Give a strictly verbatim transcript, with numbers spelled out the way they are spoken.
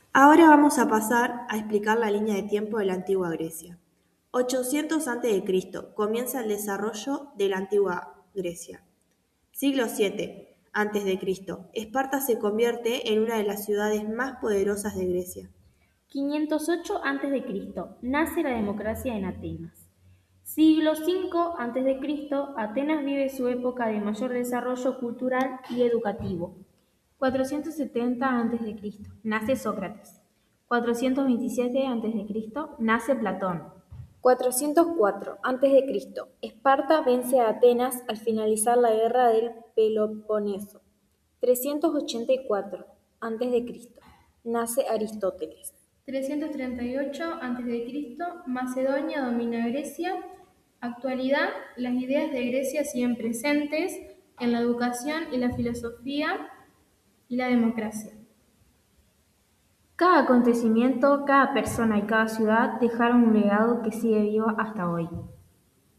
Ahora vamos a pasar a explicar la línea de tiempo de la antigua Grecia. ochocientos antes de Cristo comienza el desarrollo de la antigua Grecia. Siglo siete antes de Cristo Esparta se convierte en una de las ciudades más poderosas de Grecia. quinientos ocho antes de Cristo nace la democracia en Atenas. Siglo cinco antes de Cristo Atenas vive su época de mayor desarrollo cultural y educativo. cuatrocientos setenta antes de Cristo nace Sócrates. cuatrocientos veintisiete antes de Cristo nace Platón. cuatrocientos cuatro antes de Cristo Esparta vence a Atenas al finalizar la guerra del Peloponeso. trescientos ochenta y cuatro antes de Cristo nace Aristóteles. trescientos treinta y ocho antes de Cristo Macedonia domina Grecia. Actualidad, las ideas de Grecia siguen presentes en la educación y la filosofía y la democracia. Cada acontecimiento, cada persona y cada ciudad dejaron un legado que sigue vivo hasta hoy.